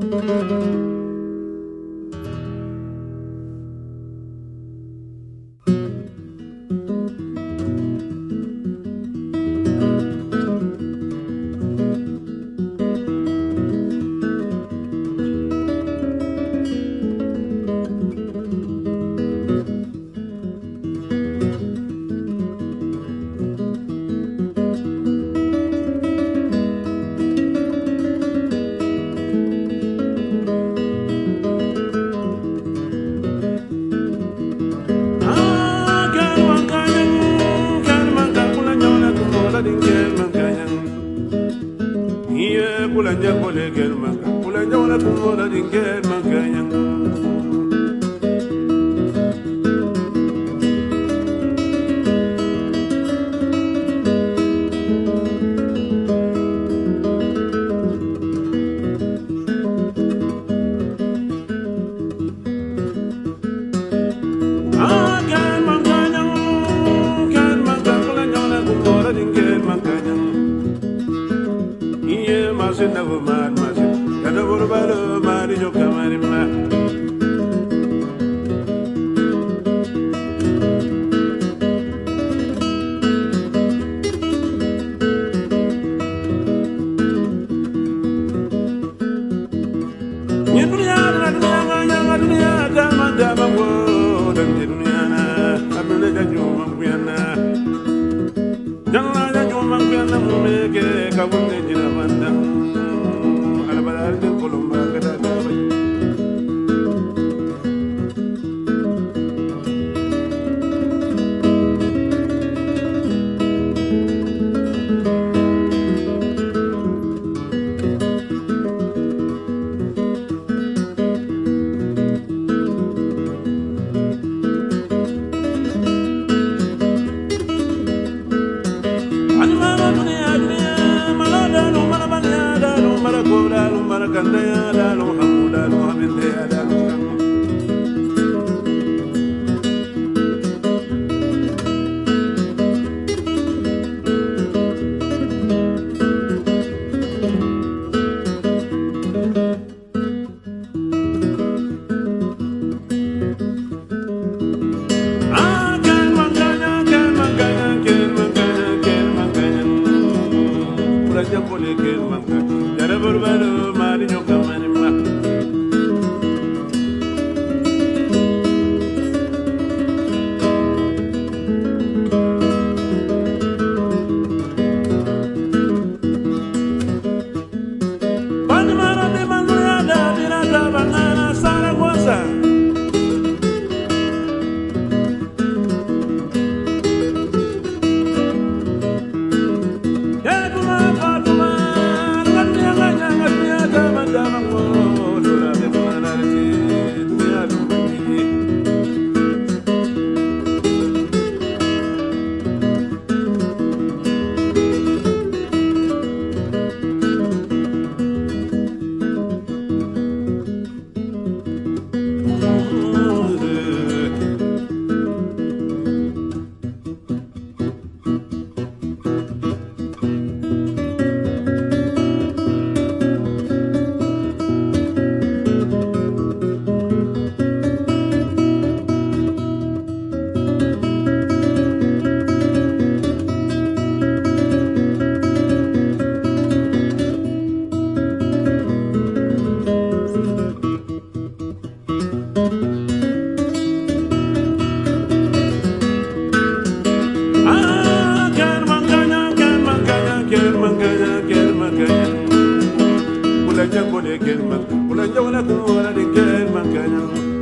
Pulanja kole gel manga, pulanja wala kumola dingel manga yang. Kan manga pulanja wala kumola dingel manga yang. Iye masin na bumad masin, kada burbalo mari jo kamarima. Ni dunia dama wo dan di dunia na abele janju mangpiana. Jangan janju mangpiana mumeke kabunde jina bandang. Ala balar de kolomba kada dabai. Kandaya dalu hamuda lu haminde dalu pulanja kole gel manga, kada burbalo mari jo kamarima. Panimara de manguya da birata bangana Saragossa. Pulanja kole gel manga, pulanja wala kumola dingel manga yang.